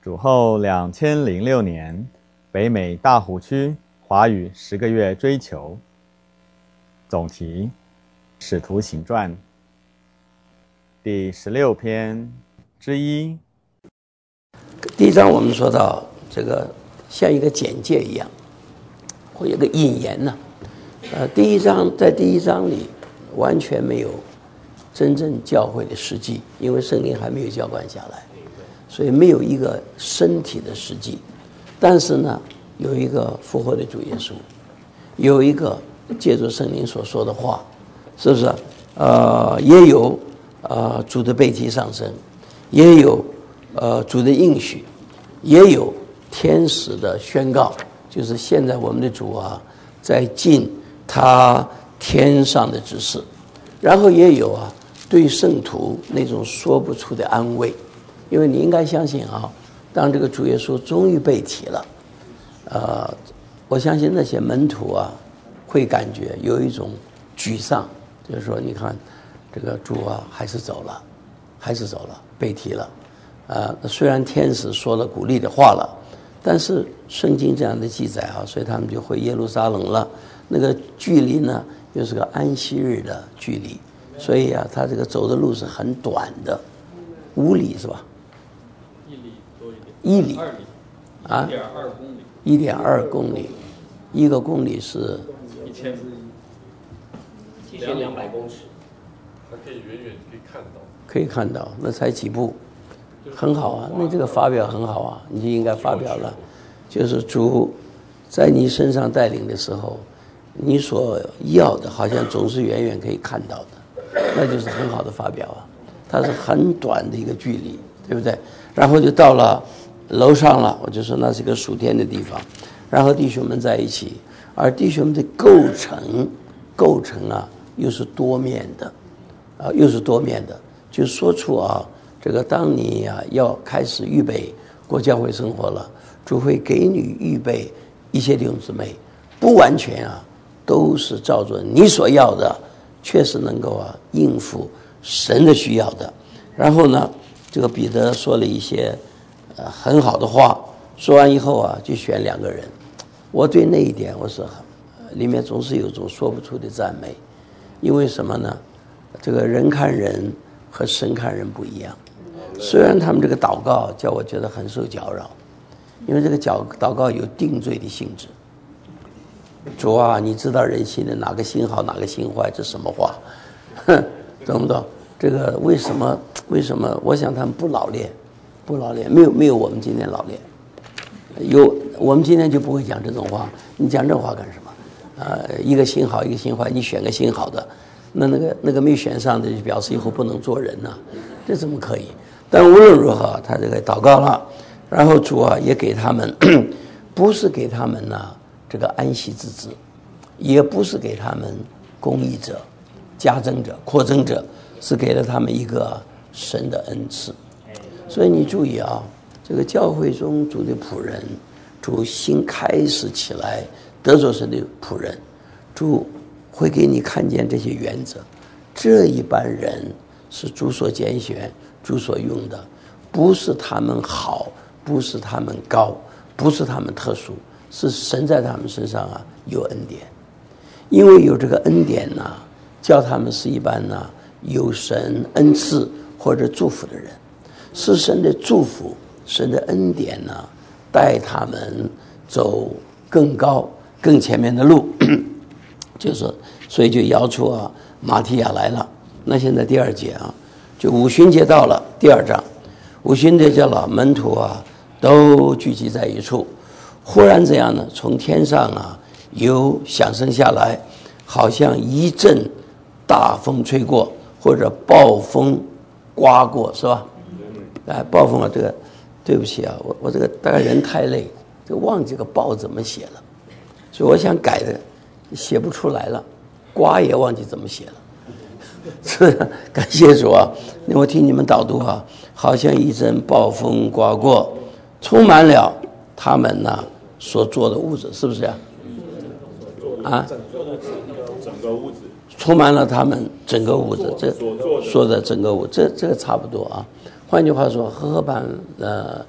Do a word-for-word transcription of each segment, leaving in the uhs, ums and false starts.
主后两千零六年，北美大湖区华语十个月追求。总题：使徒行传第十六篇之一。 第一章我们说到这个像一个简介一样，或有个引言呢、啊。呃，第一章在第一章里完全没有真正教会的实际，因为圣灵还没有浇灌下来，所以没有一个身体的实际。但是呢，有一个复活的主耶稣，有一个借助圣灵所说的话，是不是？呃，也有呃主的被提上升，也有呃主的应许，也有天使的宣告，就是现在我们的主啊在尽他天上的指示，然后也有啊对圣徒那种说不出的安慰，因为你应该相信啊，当这个主耶稣终于被提了，呃，我相信那些门徒啊会感觉有一种沮丧，就是说你看这个主啊还是走了，还是走了，被提了。呃，虽然天使说了鼓励的话了，但是圣经这样的记载啊，所以他们就回耶路撒冷了。那个距离呢，又是个安息日的距离，所以啊，他这个走的路是很短的，五里是吧？ 一里多一点。 一里。 二里。 啊。 一点二公里。 一点二公里，一个公里是一千一千两百公尺， 还可以远远可以看到。 可以看到，那才几步。很好啊，那这个发表很好啊，你就应该发表了。就是主在你身上带领的时候，你所要的好像总是远远可以看到的，那就是很好的发表啊。它是很短的一个距离，对不对？然后就到了楼上了，我就说那是个属天的地方。然后弟兄们在一起，而弟兄们的构成，构成啊又是多面的，啊又是多面的，就说出啊。这个当你呀、啊、要开始预备过教会生活了，主会给你预备一些弟兄姊妹，不完全啊都是照着你所要的，确实能够啊应付神的需要的。然后呢，这个彼得说了一些呃很好的话，说完以后啊就选两个人，我对那一点我是里面总是有种说不出的赞美，因为什么呢？这个人看人和神看人不一样。虽然他们这个祷告叫我觉得很受搅扰，因为这个祷祷告有定罪的性质。主啊，你知道人心的哪个心好哪个心坏，这什么话？哼，懂不懂？这个为什么？为什么？我想他们不老练，不老练，没有没有我们今天老练。有我们今天就不会讲这种话。你讲这话干什么？呃，一个心好，一个心坏，你选个心好的，那那个那个没选上的就表示以后不能做人呐、啊，这怎么可以？但无论如何，他这个祷告了，然后主啊也给他们，不是给他们呢这个安息之子，也不是给他们公义者、加增者、扩增者，是给了他们一个神的恩赐。所以你注意啊，这个教会中主的仆人，主新开始起来得着神的仆人，主会给你看见这些原则。这一般人是主所拣选。主所用的不是他们好，不是他们高，不是他们特殊，是神在他们身上啊有恩典，因为有这个恩典呢、啊，叫他们是一般呢、啊、有神恩赐或者祝福的人，是神的祝福，神的恩典呢、啊、带他们走更高更前面的路，就是所以就摇出啊马提亚来了。那现在第二节啊。就五旬节到了，第二章，五旬节到了，门徒啊都聚集在一处。忽然这样呢，从天上啊有响声下来，好像一阵大风吹过，或者暴风刮过，是吧？哎，暴风啊，这个对不起啊，我我这个大概人太累，就忘记这个暴怎么写了，所以我想改的写不出来了，刮也忘记怎么写了。是，感谢主啊！我听你们导读啊，好像一阵暴风刮过，充满了他们呢所做的屋子，是不是啊？啊， 整个屋子充满了他们整个屋子，这说的整个屋，这这个差不多啊。换句话说，和合版呃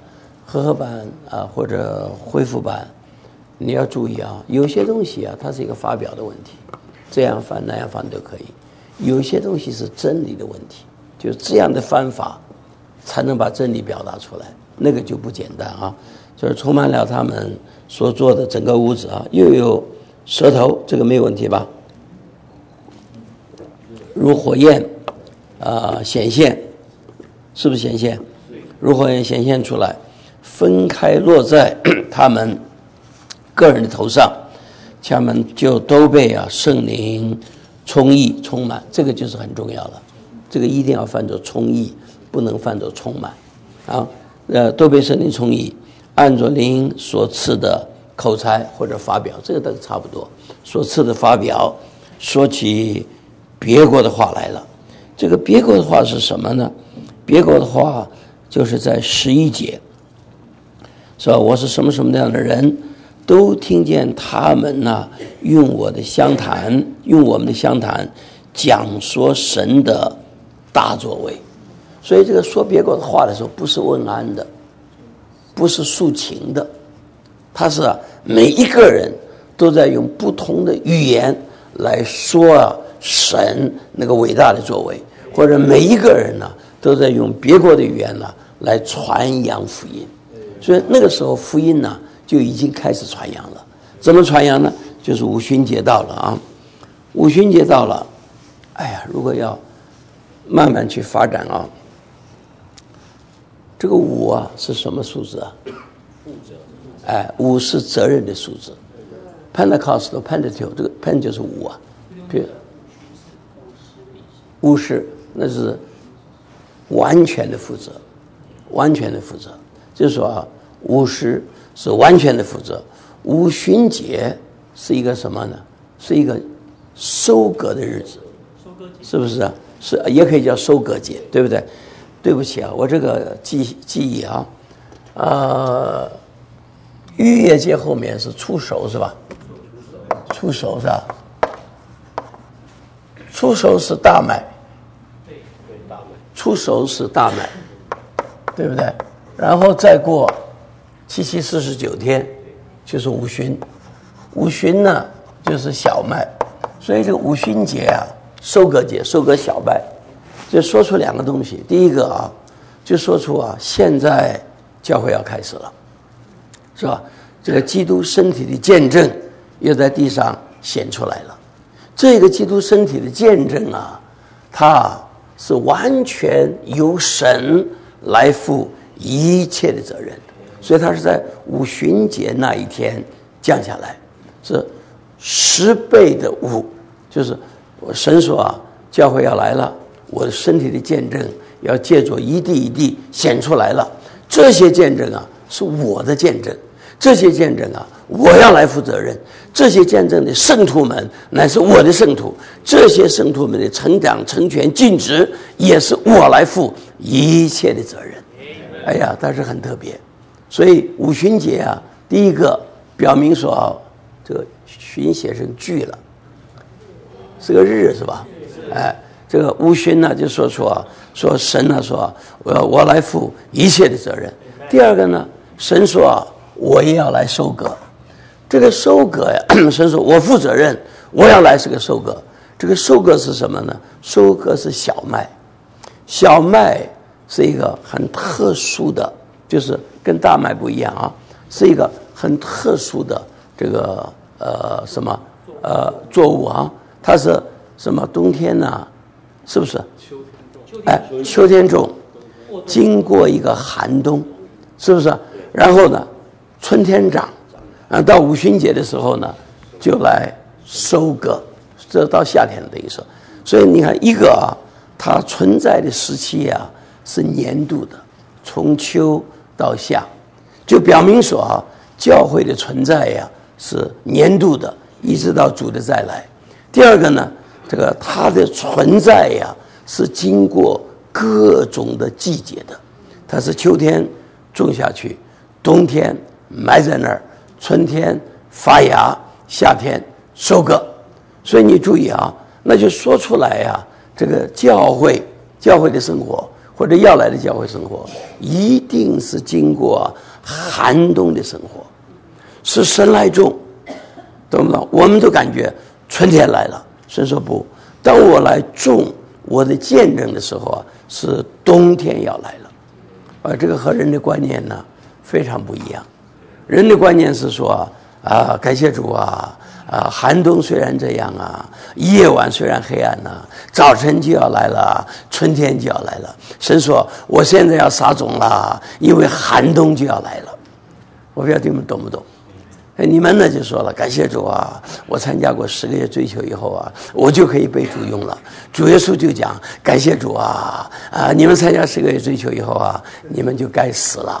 和合版啊或者恢复版，你要注意啊，有些东西啊，它是一个发表的问题，这样翻那样翻都可以；有些东西是真理的问题，就这样的翻法才能把真理表达出来，那个就不简单啊。就是充满了他们所做的整个屋子啊，又有舌头，这个没有问题吧？如火焰啊、呃、显现，是不是显现？如火焰显现出来，分开落在他们个人的头上，他们就都被啊圣灵充溢充满，这个就是很重要了。这个一定要翻作充溢，不能翻作充满啊。呃，都被圣灵充溢，按着灵所赐的口才或者发表，这个都差不多。所赐的发表，说起别国的话来了。这个别国的话是什么呢？别国的话就是在十一节，是吧？我是什么什么那样的人，都听见他们呢、啊、用我的相谈，用我们的相谈讲说神的大作为。所以这个说别国的话的时候，不是问安的，不是抒情的，他是、啊、每一个人都在用不同的语言来说啊神那个伟大的作为，或者每一个人呢、啊、都在用别国的语言呢、啊、来传扬福音。所以那个时候福音呢、啊、就已经开始传扬了。怎么传扬呢？就是五旬节到了啊，五旬节到了，哎呀，如果要慢慢去发展啊，这个五啊是什么数字啊？哎，五是责任的数字。Pentecost 的 Pentateuch， 这个 Pen 就是五啊，五十那是完全的负责，完全的负责。就是说啊，五十是完全的负责。五旬节是一个什么呢？是一个收割的日子，是不是啊？是，也可以叫收割节，对不对？对不起啊，我这个记记忆啊，呃，逾越节后面是初熟是吧？初熟是吧？初熟是大麦，初熟是大麦，对不对？然后再过七七四十九天就是五旬，五旬呢就是小麦，所以这个五旬节啊，收割节，收割小麦，就说出两个东西。第一个啊，就说出啊，现在教会要开始了，是吧？这个基督身体的见证又在地上显出来了。这个基督身体的见证啊，它是完全由神来负一切的责任，所以它是在五旬节那一天降下来，是十倍的五，就是我神说啊，教会要来了，我的身体的见证要借着一地一地显出来了。这些见证啊，是我的见证，这些见证啊，我要来负责任。这些见证的圣徒们乃是我的圣徒，这些圣徒们的成长、成全、尽职，也是我来负一切的责任。哎呀，但是很特别。所以五旬节啊，第一个表明说啊，这个旬写成句了，是个日是吧？哎，这个五旬呢，就说出啊，说神呢说啊，我要我来负一切的责任。第二个呢，神说啊，我也要来收割。这个收割呀，神说我负责任，我要来是个收割。这个收割是什么呢？收割是小麦，小麦是一个很特殊的，就是跟大麦不一样啊，是一个很特殊的这个呃什么呃作物啊，它是什么冬天呢、啊？是不是？哎，秋天种，经过一个寒冬，是不是？然后呢，春天长。啊，到五旬节的时候呢，就来收割，这到夏天了等于说，所以你看一个啊，它存在的时期啊是年度的，从秋到夏，就表明说啊，教会的存在呀是年度的，一直到主的再来。第二个呢，这个它的存在呀是经过各种的季节的，它是秋天种下去，冬天埋在那儿。春天发芽，夏天收割，所以你注意啊，那就说出来呀、啊，这个教会教会的生活或者要来的教会生活，一定是经过寒冬的生活，是神来种，懂不懂？我们都感觉春天来了，神说不，当我来种我的见证的时候啊，是冬天要来了。啊，这个和人的观念呢非常不一样。人的观念是说啊，感谢主啊，啊，寒冬虽然这样啊，夜晚虽然黑暗啊，早晨就要来了，春天就要来了。神说我现在要撒种了，因为寒冬就要来了。我不知道你们懂不懂？哎，你们呢就说了，感谢主啊，我参加过十个月追求以后啊，我就可以被主用了。主耶稣就讲，感谢主啊，啊，你们参加十个月追求以后啊，你们就该死了。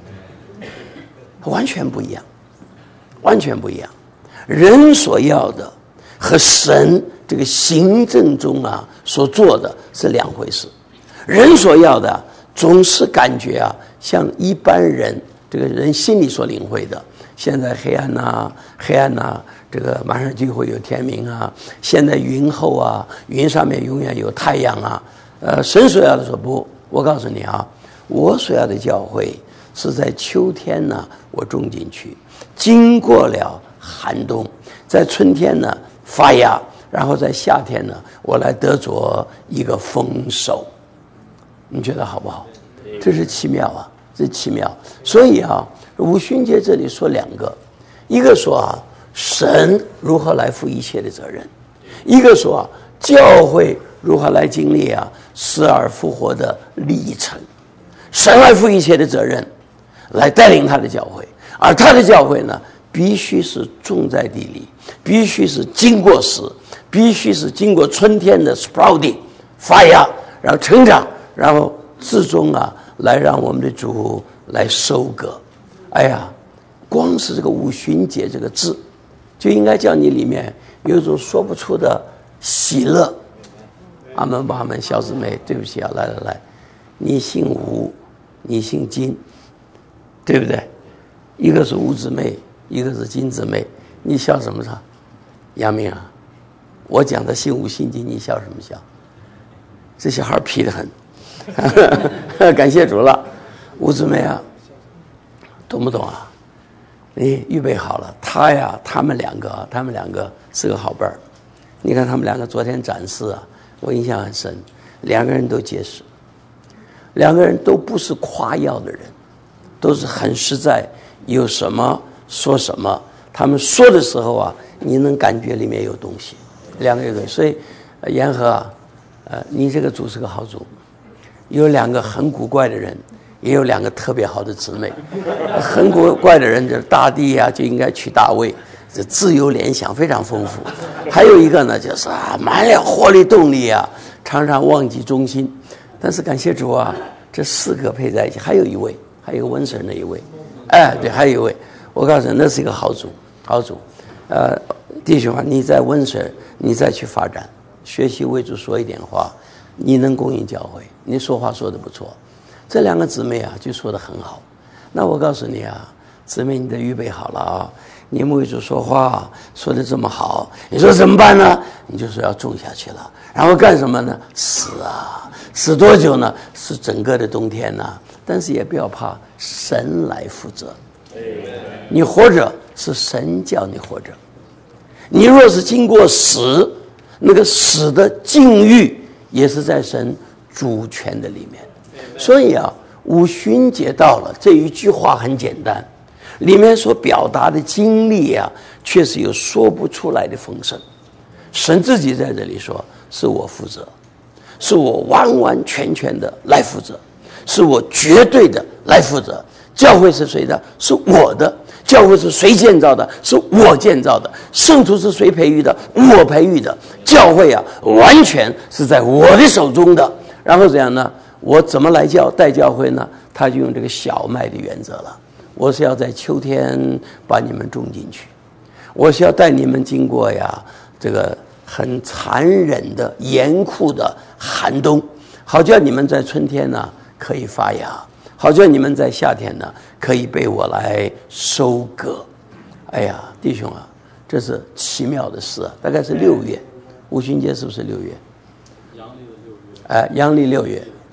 完全不一样，完全不一样。人所要的和神这个行政中啊所做的是两回事。人所要的总是感觉啊，像一般人这个人心里所领会的。现在黑暗呐、啊，黑暗呐、啊，这个马上就会有天明啊。现在云后啊，云上面永远有太阳啊。呃，神所要的说不，我告诉你啊，我所要的教会是在秋天呢，我种进去，经过了寒冬，在春天呢发芽，然后在夏天呢，我来得着一个丰收。你觉得好不好？这是奇妙啊，这是奇妙。所以啊，五旬节这里说两个，一个说啊，神如何来负一切的责任；一个说啊，教会如何来经历啊死而复活的历程。神来负一切的责任，来带领他的教会，而他的教会呢，必须是种在地里，必须是经过死，必须是经过春天的 sprouting 发芽，然后成长，然后最终啊，来让我们的主来收割。哎呀，光是这个五旬节这个字，就应该叫你里面有一种说不出的喜乐。阿门吧，阿门，小姊妹，对不起啊，来来来，你姓吴，你姓金，对不对？一个是吴姊妹，一个是金姊妹，你笑什么笑？杨明啊，我讲的姓吴姓金，你笑什么笑？这小孩皮得很，感谢主了。吴姊妹啊，懂不懂啊？你预备好了，他呀，他们两个，他们两个是个好伴儿。你看他们两个昨天展示啊，我印象很深，两个人都结实，两个人都不是夸耀的人，都是很实在，有什么说什么。他们说的时候啊，你能感觉里面有东西，两个人。所以，呃、言和啊，呃，你这个组是个好组，有两个很古怪的人，也有两个特别好的姊妹。很古怪的人，就是大地啊，就应该娶大卫，这自由联想非常丰富。还有一个呢，就是啊，满了活力动力啊，常常忘记中心。但是感谢主啊，这四个配在一起，还有一位，还有一个温神的一位，哎，对，还有一位，我告诉你，那是一个好组，好组。呃，弟兄啊，你在温神，你再去发展，学习为主说一点话，你能供应教会，你说话说得不错。这两个姊妹啊，就说得很好。那我告诉你啊，姊妹，你得预备好了啊！你们为主说话说得这么好，你说怎么办呢？你就说要种下去了，然后干什么呢？死啊！死多久呢？是整个的冬天呢、啊。但是也不要怕，神来负责。你活着是神叫你活着。你若是经过死，那个死的境遇也是在神主权的里面。所以啊，五旬节到了，这一句话很简单，里面所表达的经历啊，确实有说不出来的丰盛。神自己在这里说，是我负责，是我完完全全的来负责，是我绝对的来负责。教会是谁的？是我的。教会是谁建造的？是我建造的。圣徒是谁培育的？我培育的。教会啊，完全是在我的手中的。然后怎样呢？我怎么来教带教会呢？他就用这个小麦的原则了。我是要在秋天把你们种进去，我是要带你们经过呀这个很残忍的严酷的寒冬，好叫你们在春天呢可以发芽，好叫你们在夏天呢可以被我来收割。哎呀，弟兄啊，这是奇妙的事啊！大概是六月，五旬节是不是六月？ 阳历的六月。 哎，阳历六月。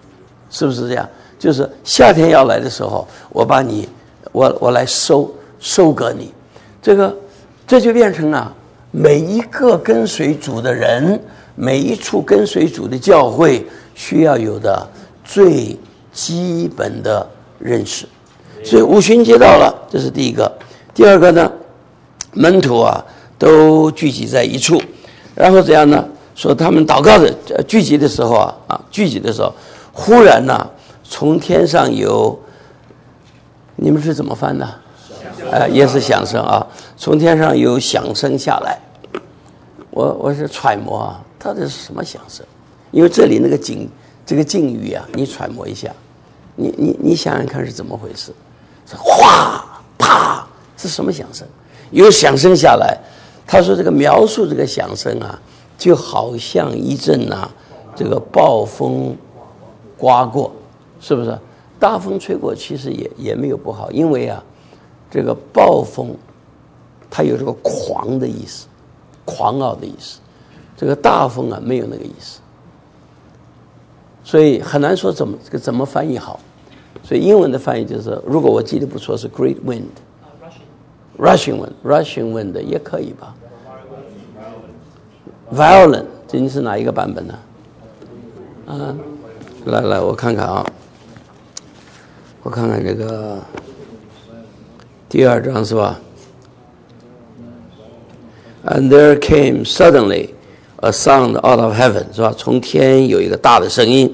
是不是这样？就是夏天要来的时候，我把你，我我来收收割你，这个这就变成啊，每一个跟随主的人，每一处跟随主的教会需要有的最基本的认识。所以五旬节到了，这是第一个。第二个呢，门徒啊都聚集在一处，然后怎样呢？说他们祷告的聚集的时候啊啊聚集的时候，忽然呢、啊，从天上有，你们是怎么翻的？呃，也是响声啊，从天上有响声下来。我我是揣摩啊，它这是什么响声？因为这里那个景这个境遇啊，你揣摩一下，你你你想想看是怎么回事？是哗啪，是什么响声？有响声下来，他说这个描述这个响声啊，就好像一阵啊，这个暴风刮过，是不是？大风吹过，其实也也没有不好，因为啊，这个暴风它有这个狂的意思，狂傲的意思。这个大风啊，没有那个意思，所以很难说怎么这个怎么翻译好。所以英文的翻译就是，如果我记得不错是 Great Wind。Russian wind，Russian wind 也可以吧 ？Violent， 这你是哪一个版本呢？啊，来来，我看看啊，我看看这个第二章是吧 ？And there came suddenly a sound out of heaven， 是吧？从天有一个大的声音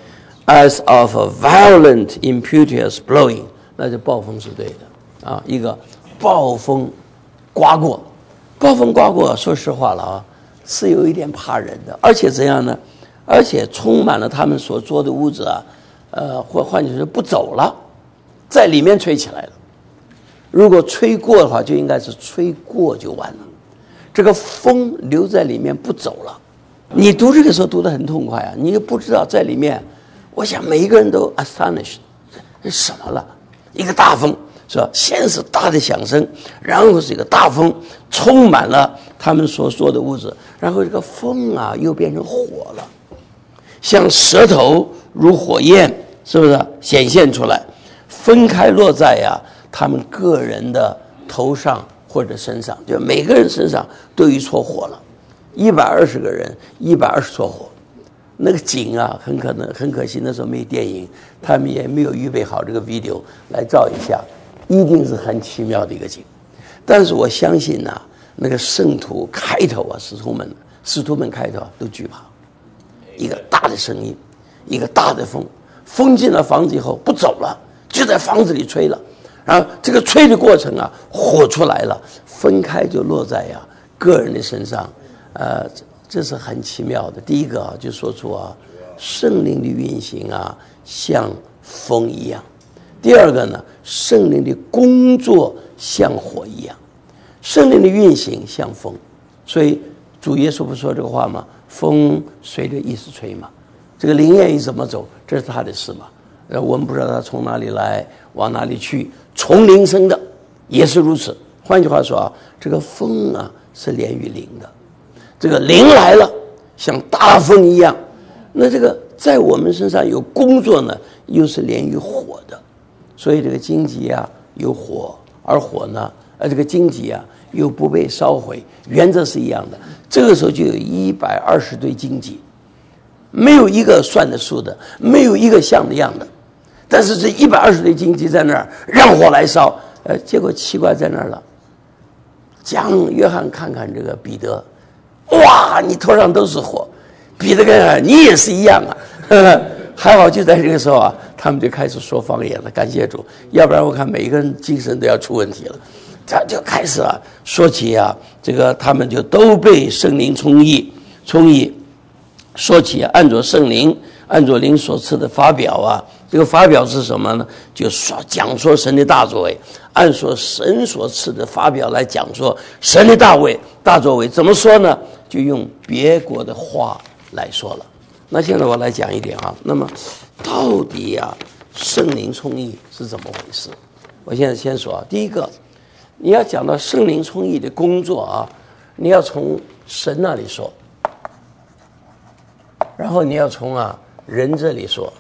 ，as of a violent impetuous blowing， 那就暴风是对的啊，一个。暴风刮过，暴风刮过，说实话了啊，是有一点怕人的，而且怎样呢？而且充满了他们所做的屋子啊，呃，或换句话说不走了，在里面吹起来了。如果吹过的话，就应该是吹过就完了。这个风留在里面不走了。你读这个时候读得很痛快啊，你又不知道在里面，我想每一个人都 astonished， 这什么了？一个大风。是吧？先是大的响声，然后是一个大风，充满了他们所说的屋子，然后这个风啊又变成火了，像舌头如火焰，是不是显现出来，分开落在呀、啊、他们个人的头上或者身上，就每个人身上都有一撮火了，一百二十个人，一百二十撮火。那个景啊，很可能很可惜，那时候没有电影，他们也没有预备好这个 video 来照一下。一定是很奇妙的一个景，但是我相信呢、啊，那个圣徒开头啊，使徒们，使徒们开头啊都惧怕，一个大的声音，一个大的风，风进了房子以后不走了，就在房子里吹了，然后这个吹的过程啊，火出来了，分开就落在呀、啊、个人的身上，呃，这是很奇妙的。第一个啊，就说出啊，圣灵的运行啊，像风一样。第二个呢，圣灵的工作像火一样，圣灵的运行像风，所以主耶稣不说这个话吗？风随着意思吹嘛，这个灵愿意怎么走，这是他的事嘛。呃，我们不知道他从哪里来，往哪里去，从灵生的也是如此。换句话说啊，这个风啊是连于灵的，这个灵来了，像大风一样，那这个在我们身上有工作呢，又是连于火的。所以这个荆棘啊有火，而火呢，呃，这个荆棘啊又不被烧毁，原则是一样的。这个时候就有一百二十堆荆棘，没有一个算得数的，没有一个像的样的。但是这一百二十堆荆棘在那儿，让火来烧，呃，结果奇怪在那儿了。讲约翰看看这个彼得，哇，你头上都是火，彼得跟你也是一样啊。呵呵，还好就在这个时候啊，他们就开始说方言了，感谢主，要不然我看每一个人精神都要出问题了。他就开始啊说起啊，这个他们就都被圣灵充溢，充溢，说起、啊、按着圣灵，按着灵所赐的发表啊，这个发表是什么呢？就说讲说神的大作为，按说神所赐的发表来讲说神的大为大作为，怎么说呢？就用别国的话来说了。那现在我来讲一点啊，那么到底啊圣灵充溢是怎么回事？我现在先说啊，第一个，你要讲到圣灵充溢的工作啊，你要从神那里说，然后你要从啊人这里说，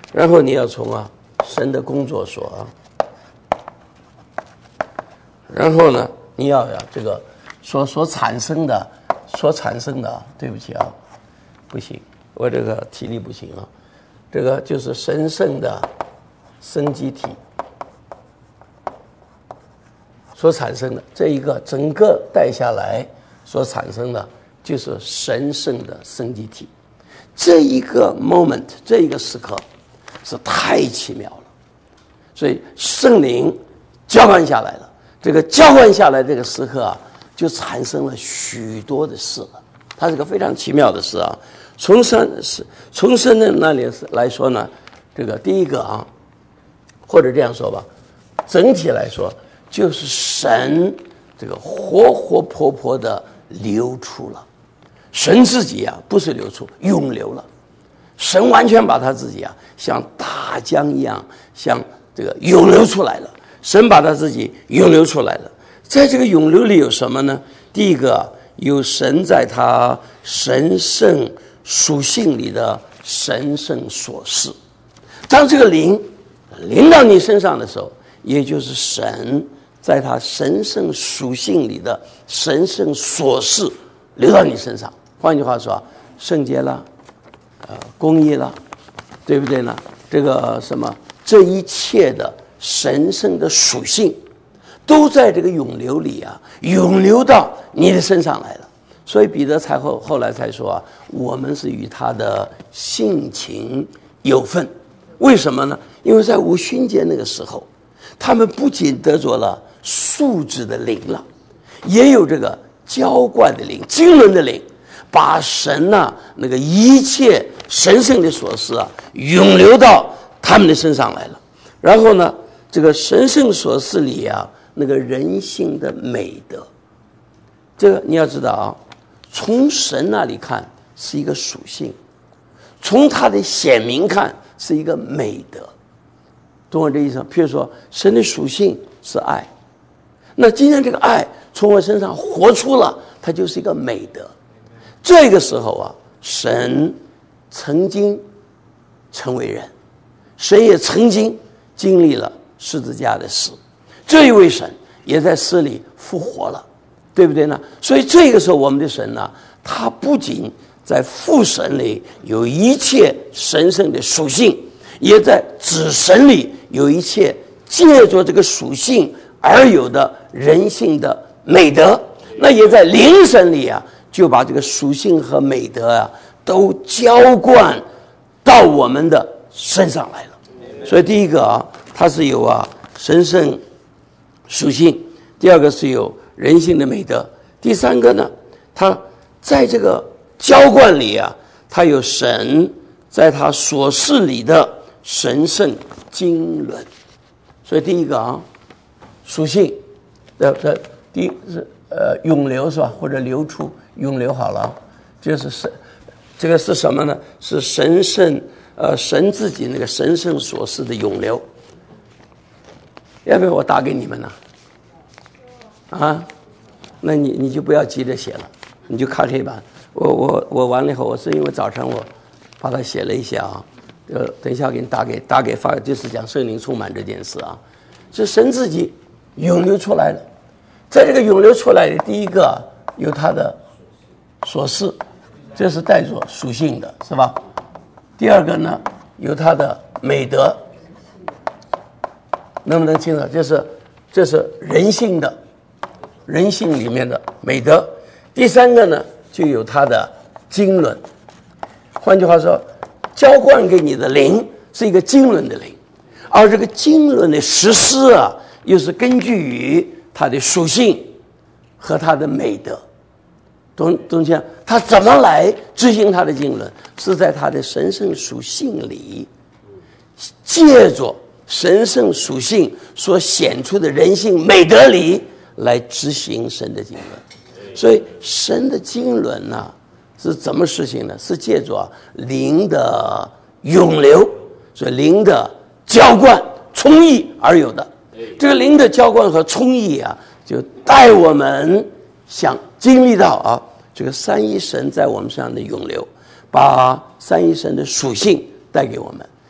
然后你要从啊神的工作说啊，然后呢你要呀这个所所产生的所产生的，对不起啊，不行，我这个体力不行啊，这个就是神圣的生机体所产生的这一个整个带下来所产生的就是神圣的生机体。这一个 moment 这一个时刻是太奇妙了，所以圣灵浇灌下来了，这个浇灌下来这个时刻啊就产生了许多的事了，它是个非常奇妙的事啊。从神从神的那里来说呢，这个第一个啊，或者这样说吧，整体来说就是神这个活活泼泼的流出了，神自己啊不是流出，涌流了，神完全把他自己啊像大江一样，像这个涌流出来了，神把他自己涌流出来了。在这个涌流里有什么呢？第一个，有神在他神圣属性里的神圣所示。当这个灵临到你身上的时候，也就是神在他神圣属性里的神圣所示流到你身上。换句话说，圣洁了，呃，公义了，对不对呢？这个什么，这一切的神圣的属性都在这个涌流里啊，涌流到你的身上来了。所以彼得才后后来才说啊，我们是与他的性情有份。为什么呢？因为在五旬节那个时候，他们不仅得着了素质的灵了，也有这个浇灌的灵、经纶的灵，把神呐、啊、那个一切神圣的所示啊，涌流到他们的身上来了。然后呢，这个神圣所示里啊，那个人性的美德，这个你要知道啊，从神那里看是一个属性，从他的显明看是一个美德，懂我这意思吗？譬如说，神的属性是爱，那今天这个爱从我身上活出了，它就是一个美德。这个时候啊，神曾经成为人，神也曾经经历了十字架的死，这一位神也在死里复活了，对不对呢？所以这个时候我们的神呢，他不仅在父神里有一切神圣的属性，也在子神里有一切借着这个属性而有的人性的美德，那也在灵神里啊，就把这个属性和美德啊都浇灌到我们的身上来了。所以第一个啊，它是有啊神圣属性；第二个是有人性的美德；第三个呢，它在这个浇灌里啊，它有神在他所示里的神圣经纶。所以第一个啊，属性，呃，第一是呃涌流是吧？或者流出，涌流好了，就是神，这个是什么呢？是神圣，呃，神自己那个神圣所示的涌流。要不要我打给你们呢？啊，那你你就不要急着写了，你就看黑板。我我我完了以后，我是因为早晨我把它写了一下啊，呃，等一下给你打给打给发，就是讲圣灵充满这件事啊，是神自己涌流出来的。在这个涌流出来的第一个有它的所示，这是带着属性的，是吧？第二个呢，有它的美德，能不能清楚？这是这是人性的，人性里面的美德。第三个呢，就有它的经纶。换句话说，浇灌给你的灵是一个经纶的灵，而这个经纶的实施啊，又是根据于它的属性和它的美德。懂懂清？他怎么来执行他的经纶？是在他的神圣属性里，借着神圣属性所显出的人性美德里来执行神的经纶。所以神的经纶呢、啊，是怎么实行呢？是借着灵的涌流，所以灵的浇灌充溢而有的。这个灵的浇灌和充溢啊，就带我们想经历到啊，这个三一神在我们身上的涌流，把三一神的属性带给我们，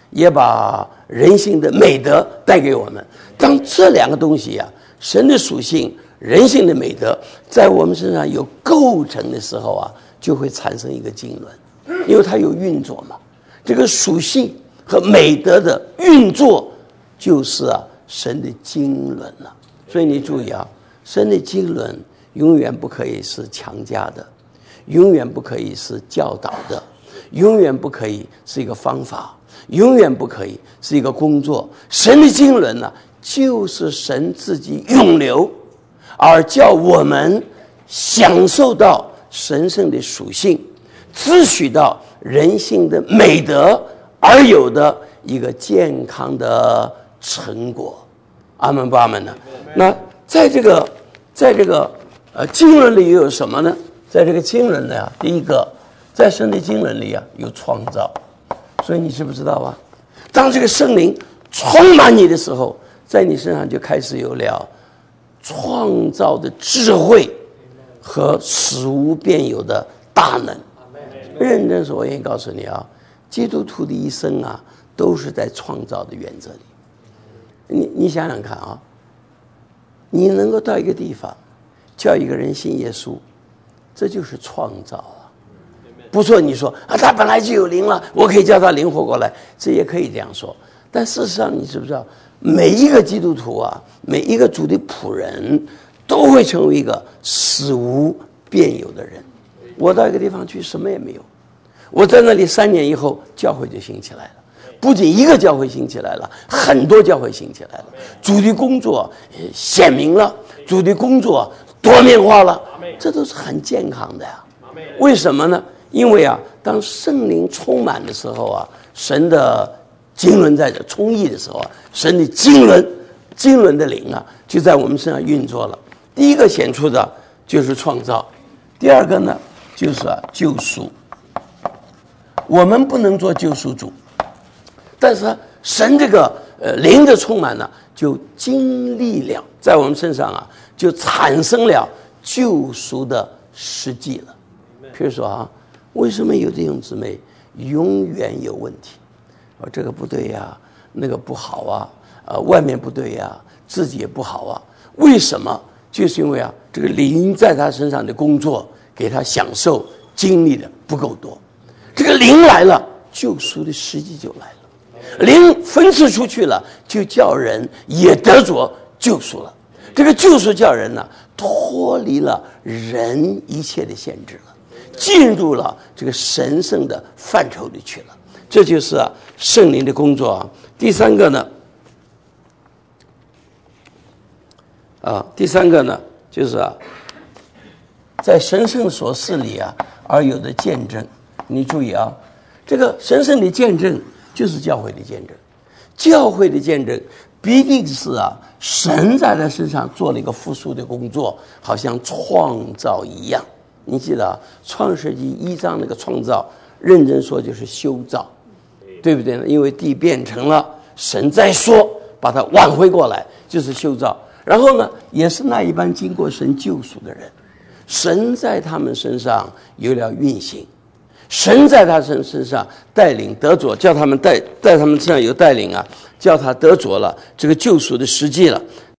也把人性的美德带给我们。当这两个东西啊，神的属性、人性的美德，在我们身上有构成的时候啊，就会产生一个经纶，因为它有运作嘛。这个属性和美德的运作，就是啊神的经纶了。所以你注意啊，神的经纶永远不可以是强加的，永远不可以是教导的，永远不可以是一个方法，永远不可以是一个工作。神的经纶呢，就是神自己永留，而叫我们享受到神圣的属性，支取到人性的美德而有的一个健康的成果。阿门不阿门呢？那在这个在这个呃经纶里又有什么呢？在这个经纶里啊，第一个，在神的经纶里啊有创造。所以你知不知道啊？当这个圣灵充满你的时候，在你身上就开始有了创造的智慧和使无变有的大能。认真说，我愿意告诉你啊，基督徒的一生啊，都是在创造的原则里。你你想想看啊，你能够到一个地方，叫一个人信耶稣，这就是创造啊。不说你说啊，他本来就有灵了，我可以叫他灵活过来，这也可以这样说。但事实上，你知不知道，每一个基督徒啊，每一个主的仆人，都会成为一个死无变有的人。我到一个地方去，什么也没有，我在那里三年以后，教会就兴起来了。不仅一个教会兴起来了，很多教会兴起来了。主的工作显明了，主的工作多面化了，这都是很健康的呀。为什么呢？因为啊，当圣灵充满的时候啊，神的经纶在这充溢的时候啊，神的经纶经纶的灵啊，就在我们身上运作了。第一个显出的就是创造，第二个呢就是啊救赎。我们不能做救赎主，但是神这个呃灵的充满呢，就经历了在我们身上啊，就产生了救赎的实际了。比如说啊，为什么有弟兄姊妹永远有问题？哦，这个不对呀，那个不好啊，呃，外面不对呀，自己也不好啊。为什么？就是因为啊，这个灵在他身上的工作，给他享受经历的不够多。这个灵来了，救赎的时机就来了。灵分赐出去了，就叫人也得着救赎了。这个救赎叫人呢、啊，脱离了人一切的限制了，进入了这个神圣的范畴里去了。这就是啊圣灵的工作啊。第三个呢，啊，第三个呢，就是啊，在神圣所事里啊而有的见证。你注意啊，这个神圣的见证就是教会的见证，教会的见证必定是啊，神在他身上做了一个复苏的工作，好像创造一样。你记得啊，创世纪一章那个创造，认真说就是修造，对不对呢？因为地变成了，神再说把它挽回过来，就是修造。然后呢，也是那一般经过神救赎的人，神在他们身上有了运行。神在他身身上带领得着，叫他们带在他们身上有带领啊，叫他得着了这个救赎的实际了。